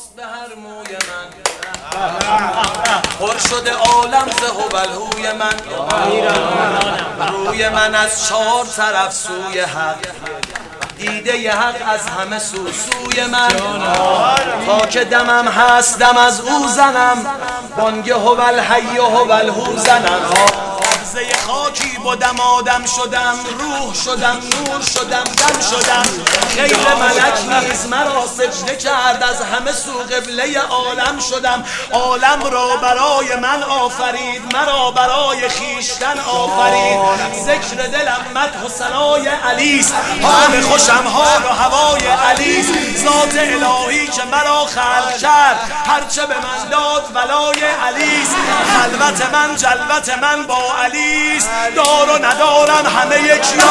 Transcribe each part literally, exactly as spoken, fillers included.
است به هر موی من، پر شده عالم ز هوالهوی من. روی من از چهار طرف سوی حق، دیده ی حق از همه سو سوی من. تا که دمم هست دم از او زنم، بانگ هوالحی و هوالهو زنم. لحظه خاکی بودم آدم شدم، روح شدم نور شدم دم شدم. خیل ملک نیز مرا سجده کرد، از همه سو قبله عالم شدم. عالم را برای من آفرید، مرا برای خیشتن آفرید. ذکر دلم مدح و ثنای علیست، حال خوشم حال و هوای علیست. ذات الهی که مرا خلق کرد، هرچه به من داد ولای علیست. خلوت من جلوت من با علیست، دار و ندارم همه یکی.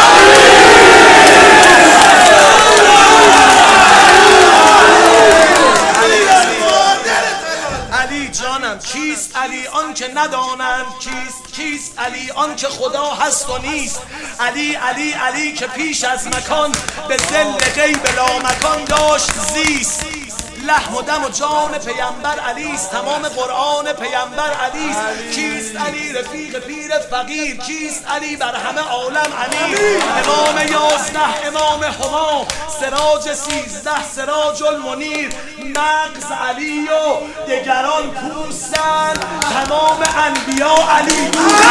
علی جانم کیست؟ علی آن که ندانند کیست. کیست علی؟ آن که خدا هست و نیست. علی علی علی که پیش از مکان، به ذل غیب لامکان داشت زیست. لحم و دم و جان پیامبر علیست، تمام قرآن پیامبر علیست. کیست علی؟ رفیق پیر فقیر. کیست علی؟ بر همه عالم علی. امام یازده امام هما، سراج سیزده سراج المنیر. مغز علی و دگران پوستن، تمام انبیا علی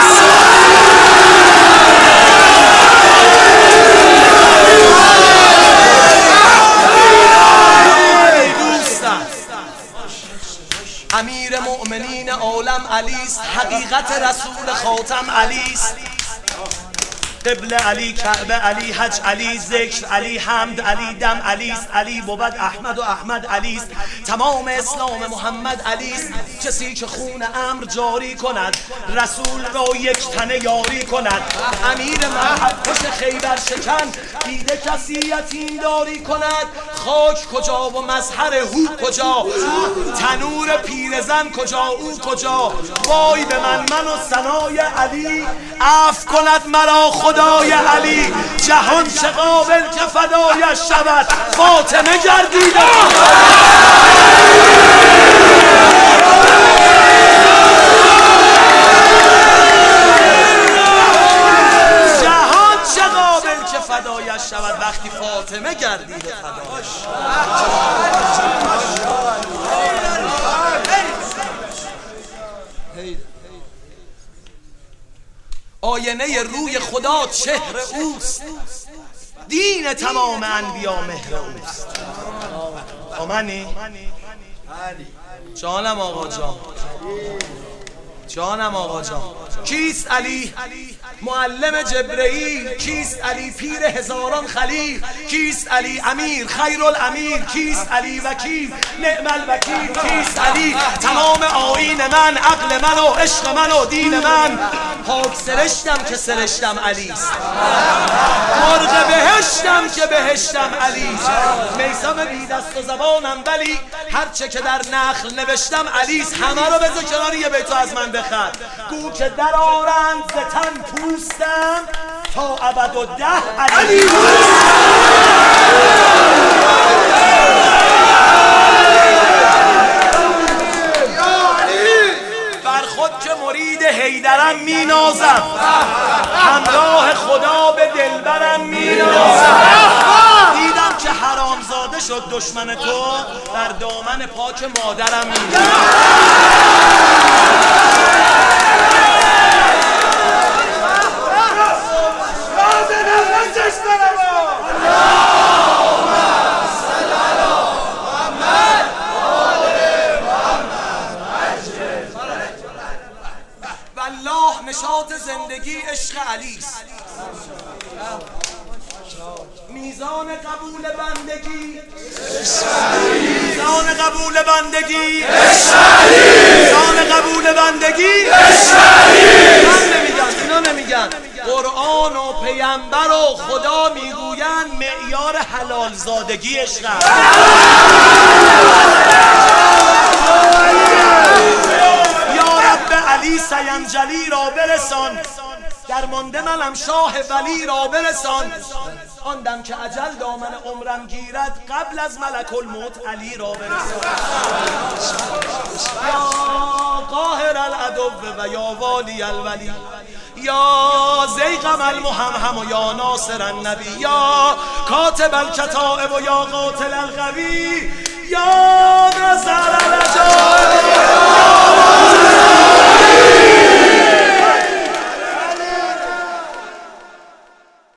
امیر مؤمنین عالم علیست. حقیقت رسول خاتم علیست. قبل علی، کعبه علی، حج علی، ذکر علی، حمد علی، دم علیست. علی بود احمد و احمد علیست. تمام اسلام محمد علیست. کسی که خون امر جاری کند، رسول را یک تنه یاری کند. امیر مرحب کش خیبر شکن، دیده کسی یتیم داری کند. خاک کجا و مظهر هو کجا، تنور پیرزن کجا او کجا. وای به من من و ثنای علی، عفو کند مرا خدای علی. جهان چه قابل که فدایش شود، فاطمه گردیده. جهان چه قابل که فدایش شود، وقتی فاطمه گردیده فدایش. آینه روی خدا چهره اوست، دین تمام انبیا مهر اوست. آمنی؟ جانم آقا جان، جانم آقا جان. کیست علی؟ معلم جبرئیل. کیست علی؟ پیر هزاران خلیل. کیست علی؟ امیر خیر الامیر. کیست علی؟ وکیل نعم الوکیل. کیست علی؟ تمام آیین من، عقل من و عشق من و دین من. پاک سرشتم که سرشتم علیست، مرغ بهشتم که بهشتم علیست. میثم بی دست و زبانم ولی، هرچه که در نخل نوشتم علیست. همه رو بذار کنار، یه بیتو از من بخر. گو که در آرند ز تن پوستم، تا ابد و ده علی. بر خود که مرید حیدرم می نازم، همراه خدا به دلبرم می نازم. دیدم که حرامزاده شد دشمن تو، در دامن پاک مادرم می نشاط زندگی عشق علیست. میزان قبول بندگی میزان قبول بندگی میزان قبول بندگی. من نمیگن، اینا نمیگن. قرآن و پیامبر و خدا میگوین معیار حلال زادگی عشق. علی سینجلی را برسان، در مانده منم شاه ولی را برسان. آن دم که اجل دامن عمرم گیرد قبل از ملک الموت علی را برساند. یا قاهر العدو و یا والی الولی، یا زیغم المحمهم و یا ناصر النبی، یا کاتب الکتائب و یا قاتل القوی، یا نظر الجاهل